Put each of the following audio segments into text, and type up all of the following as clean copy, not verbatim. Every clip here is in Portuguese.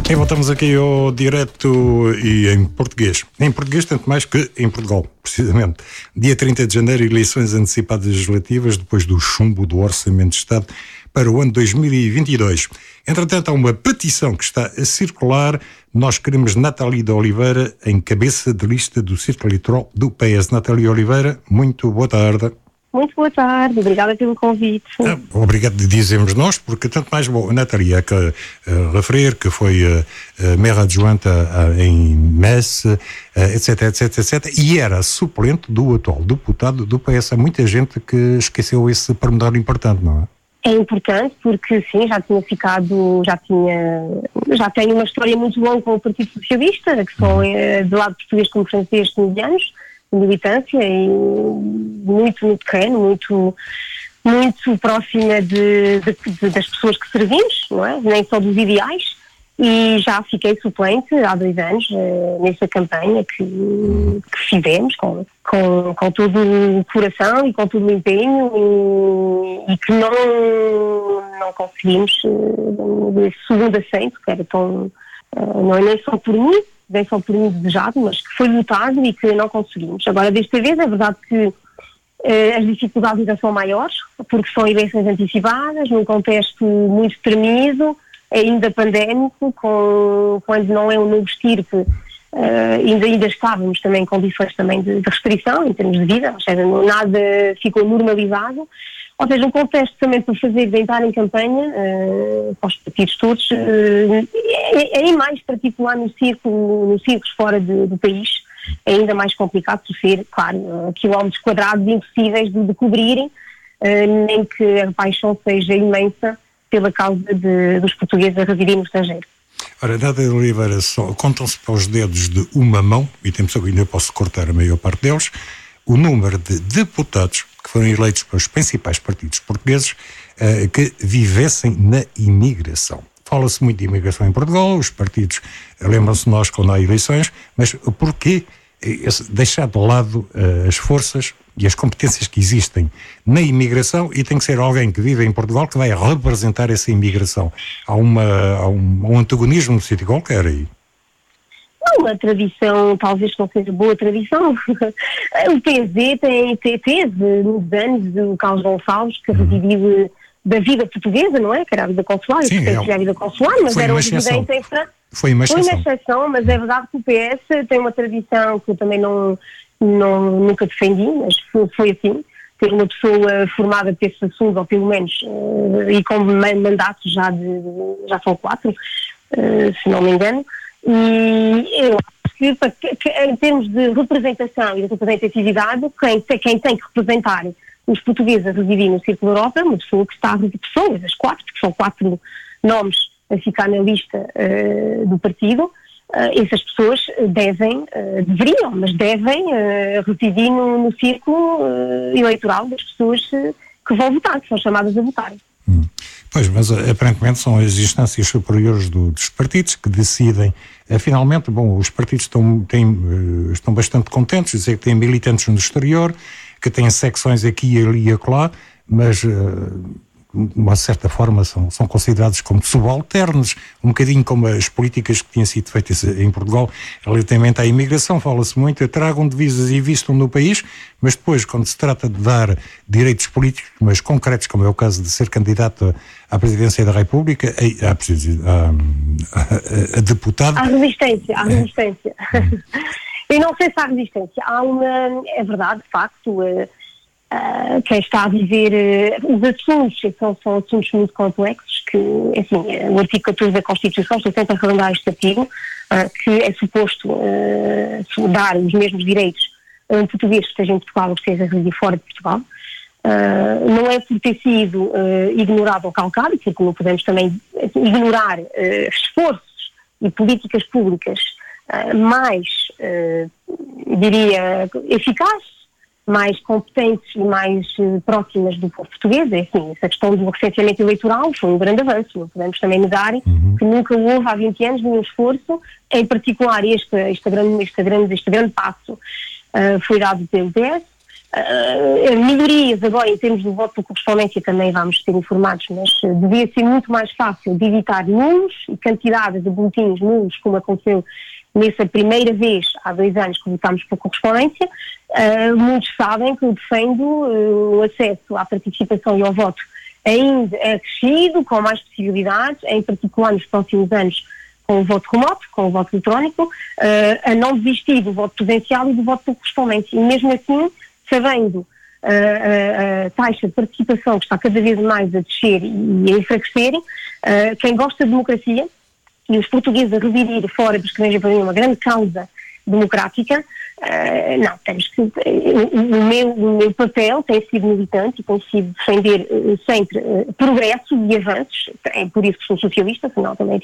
E voltamos aqui ao direto e em português. Em português, tanto mais que em Portugal, precisamente. Dia 30 de janeiro, eleições antecipadas legislativas, depois do chumbo do Orçamento de Estado para o ano 2022. Entretanto, há uma petição que está a circular. Nós queremos Nathalie de Oliveira em cabeça de lista do Círculo Eleitoral do PS. Nathalie Oliveira, muito boa tarde. Muito boa tarde, obrigada pelo convite. Obrigado, dizemos nós, porque tanto mais bom. A Nathalie é que referir que foi maire adjunta em Metz, etc, etc, etc, e era suplente do atual deputado do PS. Há muita gente que esqueceu esse pormenor importante, não é? É importante porque, sim, já tem uma história muito longa com o Partido Socialista, que são do lado português como francês 15 anos, de militância, e muito no terreno, muito próxima das pessoas que servimos, não é? Nem só dos ideais, e já fiquei suplente há 2 anos nessa campanha que fizemos com todo o coração e com todo o empenho e que não conseguimos esse segundo assento, que era tão, não é nem só por mim desejado, mas que foi lutado e que não conseguimos. Agora, desta vez, é verdade que as dificuldades ainda são maiores, porque são eleições antecipadas, num contexto muito tremido, ainda pandémico, quando não é um novo estirpe, ainda estávamos também em condições também de restrição em termos de vida, ou seja, nada ficou normalizado. Ou seja, um contexto também para de entrar em campanha, para os partidos todos, é mais particular nos círculos fora do país, é ainda mais complicado por ser, claro, quilómetros quadrados impossíveis de cobrirem, nem que a paixão seja imensa pela causa dos portugueses a residir no estrangeiro. Ora, Nathalie Oliveira, contam-se para os dedos de uma mão, e ainda posso cortar a maior parte deles, o número de deputados que foram eleitos pelos principais partidos portugueses que vivessem na imigração. Fala-se muito de imigração em Portugal, os partidos lembram-se nós quando há eleições, mas porquê deixar de lado as forças e as competências que existem na imigração e tem que ser alguém que vive em Portugal que vai representar essa imigração? Há um antagonismo no sítio qualquer aí. Uma tradição, talvez não seja boa tradição. O PSD teve nos anos o Carlos Gonçalves, que residiu da vida portuguesa, não é? Que era a vida consular, sim, a vida consular, mas era um residente em França. Foi uma exceção, mas é verdade que o PS tem uma tradição que eu também nunca defendi, mas foi assim. Ter uma pessoa formada para esses assuntos, ou pelo menos, e com mandatos já são 4, se não me engano. E eu acho que em termos de representação e de representatividade, quem tem que representar os portugueses a residir no Círculo Europa é uma pessoa que está a residir, pessoas, as 4, porque são 4 nomes a ficar na lista do partido. Essas pessoas devem residir no círculo eleitoral das pessoas que vão votar, que são chamadas a votarem. Pois, mas aparentemente são as instâncias superiores dos partidos que decidem. Finalmente, os partidos estão bastante contentes, dizer que têm militantes no exterior, que têm secções aqui, ali e acolá, mas de uma certa forma são considerados como subalternos, um bocadinho como as políticas que tinham sido feitas em Portugal relativamente à imigração. Fala-se muito, tragam divisas e vistam no país, mas depois, quando se trata de dar direitos políticos, mas concretos, como é o caso de ser candidato à presidência da República, a deputado... Há resistência. Eu não sei se há resistência. É verdade, de facto... quem está a viver os assuntos, são assuntos muito complexos, que, assim, o artigo 14 da Constituição, estou sempre a arredondar este artigo, que é suposto dar os mesmos direitos a um português que esteja em Portugal ou que esteja a residir fora de Portugal. Não é por ter sido ignorado ou calcado, porque não podemos também ignorar esforços e políticas públicas mais, diria, eficazes, mais competentes e mais próximas do povo português. É assim, essa questão do recenseamento eleitoral foi um grande avanço. Não podemos também negar que nunca houve há 20 anos nenhum esforço, em particular este grande passo foi dado pelo PS, melhorias agora em termos do voto por correspondência também vamos ser informados, mas devia ser muito mais fácil de evitar nulos e quantidade de boletins nulos, como aconteceu nessa primeira vez, há 2 anos, que votámos por correspondência. Muitos sabem que eu defendo o acesso à participação e ao voto ainda acrescido, com mais possibilidades, em particular nos próximos anos, com o voto remoto, com o voto eletrónico, a não desistir do voto presencial e do voto por correspondência. E mesmo assim, sabendo a taxa de participação que está cada vez mais a descer e a enfraquecer, quem gosta de democracia, e os portugueses a residir fora do estrangeiro para mim é uma grande causa democrática, não, temos que... O meu papel tem sido militante e tem sido defender sempre progresso e avanços, é por isso que sou socialista, senão também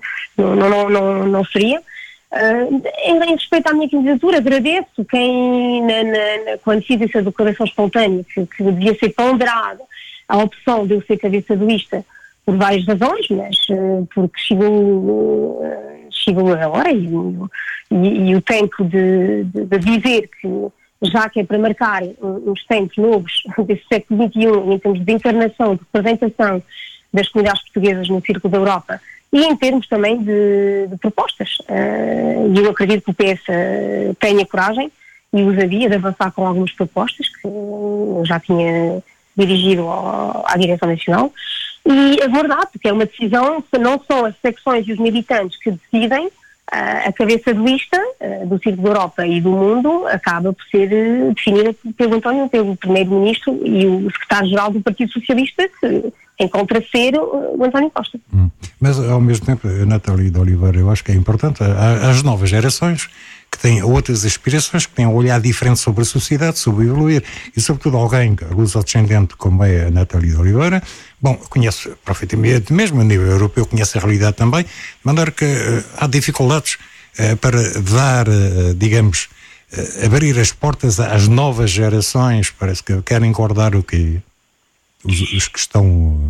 não seria. Em respeito à minha candidatura, agradeço quem, quando fiz essa declaração espontânea, que devia ser ponderada a opção de eu ser cabeça de lista, por várias razões, mas porque chegou a hora e o tempo de dizer que, já que é para marcar uns tempos novos desse século XXI, em termos de encarnação, de representação das comunidades portuguesas no Círculo da Europa, e em termos também de propostas. E eu acredito que o PS tenha coragem e ousadia de avançar com algumas propostas que eu já tinha dirigido à Direção Nacional. E aguardar, porque é uma decisão, não são as secções e os militantes que decidem, a cabeça de lista do Círculo da Europa e do mundo acaba por ser definida pelo Primeiro-Ministro e o Secretário-Geral do Partido Socialista, que encontra ser o António Costa. Mas, ao mesmo tempo, Natália de Oliveira, eu acho que é importante, as novas gerações que têm outras aspirações, que têm um olhar diferente sobre a sociedade, sobre evoluir, e sobretudo alguém, luso-descendente como é a Natália de Oliveira, bom, conhece perfeitamente, mesmo a nível europeu, conhece a realidade também, de maneira que há dificuldades para dar, digamos, abrir as portas às novas gerações. Parece que querem guardar o quê? Os que estão...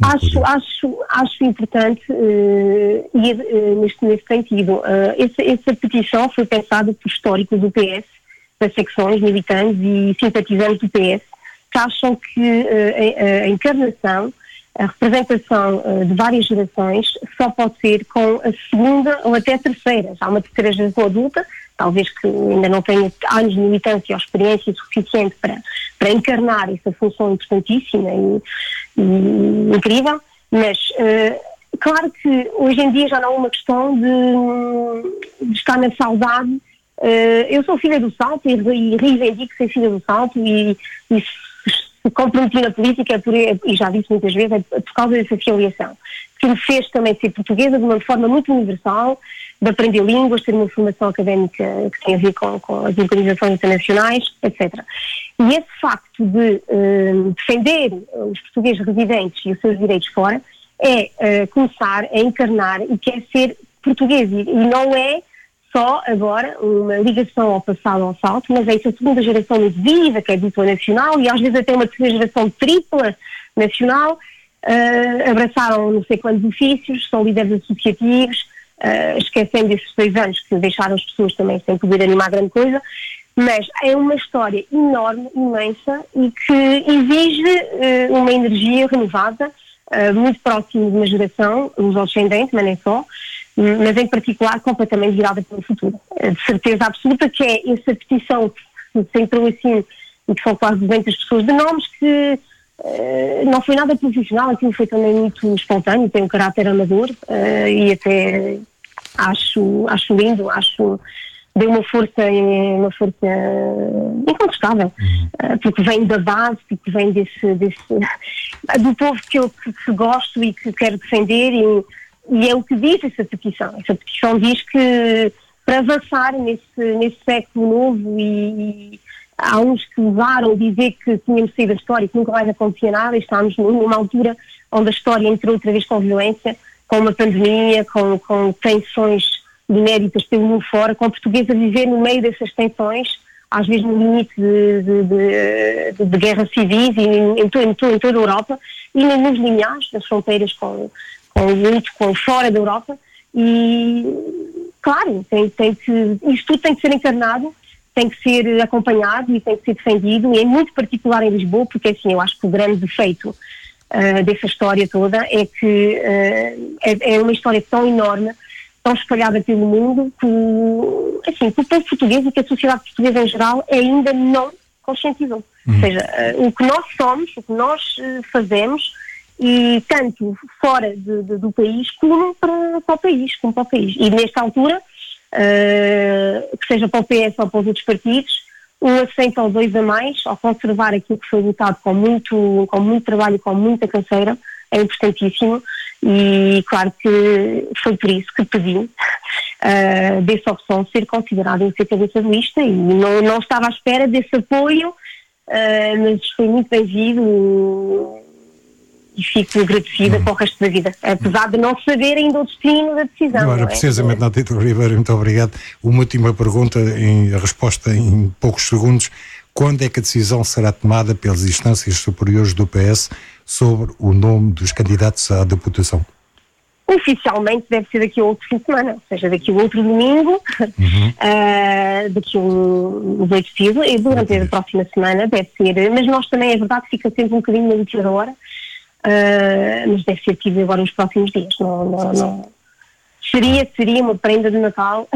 Acho importante nesse sentido. Essa petição foi pensada por históricos do PS, das secções, militantes e simpatizantes do PS, que acham que a encarnação, a representação de várias gerações só pode ser com a segunda ou até a terceira. Já uma terceira geração adulta, talvez que ainda não tenha anos de militância ou experiência suficiente para encarnar essa função importantíssima e incrível, mas claro que hoje em dia já não é uma questão de estar na saudade. Eu sou filha do Salto e reivindico ser filha do Salto e se comprometi na política e já disse muitas vezes, é por causa dessa filiação, que me fez também ser portuguesa de uma forma muito universal, de aprender línguas, ter uma formação académica que tem a ver com as organizações internacionais, etc. E esse facto de defender os portugueses residentes e os seus direitos fora é começar a encarnar e quer ser português. E não é só agora uma ligação ao passado, ao salto, mas é essa segunda geração muito viva, que é dupla nacional, e às vezes até uma terceira geração tripla nacional. Abraçaram não sei quantos ofícios, são líderes associativos, esquecendo esses 2 anos que deixaram as pessoas também sem poder animar grande coisa, mas é uma história enorme, imensa, e que exige uma energia renovada, muito próximo de uma geração, os ascendentes, mas nem só, mas em particular completamente virada para o futuro. De certeza absoluta que é essa petição que se entrou assim, e que são quase 200 pessoas de nomes, que não foi nada profissional, aquilo foi também muito espontâneo, tem um caráter amador, e até acho lindo, deu uma força incontestável, porque vem da base, porque vem do povo que eu gosto e que quero defender, e é o que diz essa petição. Essa petição diz que para avançar nesse século novo, e há uns que usaram dizer que tínhamos saído da história e que nunca mais acontecia nada, e estamos numa altura onde a história entrou outra vez com violência, com uma pandemia, com tensões inéditas pelo mundo fora, com a portuguesa a viver no meio dessas tensões, às vezes no limite de guerras civis em toda a Europa, e nos limiares das fronteiras com fora da Europa. E claro, isto tudo tem que ser encarnado, tem que ser acompanhado e tem que ser defendido, e é muito particular em Lisboa, porque assim, eu acho que o grande defeito dessa história toda é que é uma história tão enorme, tão espalhada pelo mundo, que, assim, que o povo português e que a sociedade portuguesa em geral ainda não conscientizou. Ou seja, o que nós somos, o que nós fazemos, e tanto fora do país como para o país, E nesta altura, que seja para o PS ou para os outros partidos, um assento ou dois a mais, ao conservar aquilo que foi votado com muito trabalho e com muita canseira, é importantíssimo, e claro que foi por isso que pedi dessa opção ser considerada em ser cabeça de lista, e não estava à espera desse apoio, mas foi muito bem-vindo e fico agradecida para o resto da vida, apesar de não saber ainda o destino da decisão. Agora, precisamente, Natalide Oliveira, muito obrigado. Uma última pergunta, a resposta em poucos segundos. Quando é que a decisão será tomada pelas instâncias superiores do PS sobre o nome dos candidatos à deputação? Oficialmente deve ser daqui a outro fim de semana, ou seja, daqui a outro domingo, daqui a uns 8 dias, e durante a próxima semana deve ser, mas nós também, é verdade, fica sempre um bocadinho na última hora, mas deve ser tido agora nos próximos dias. Não. Seria uma prenda de Natal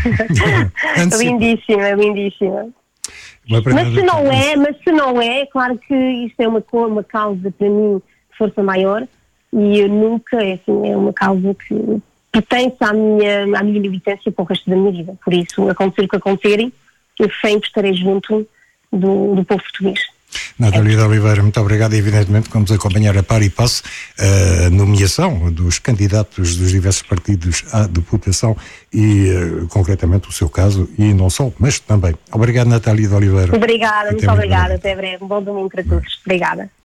lindíssima. Mas se não é, claro que isto é uma causa para mim de força maior, e eu nunca, assim, é uma causa que pertence à minha militância para o resto da minha vida. Por isso, acontecer o que acontecerem, eu sempre estarei junto do povo português. Natalide Oliveira, muito obrigado. E evidentemente vamos acompanhar a par e passo a nomeação dos candidatos dos diversos partidos à deputação e concretamente o seu caso, e não só, mas também. Obrigado, Natalide Oliveira. Obrigada, muito obrigada. Até breve. Um bom domingo para todos. Obrigada.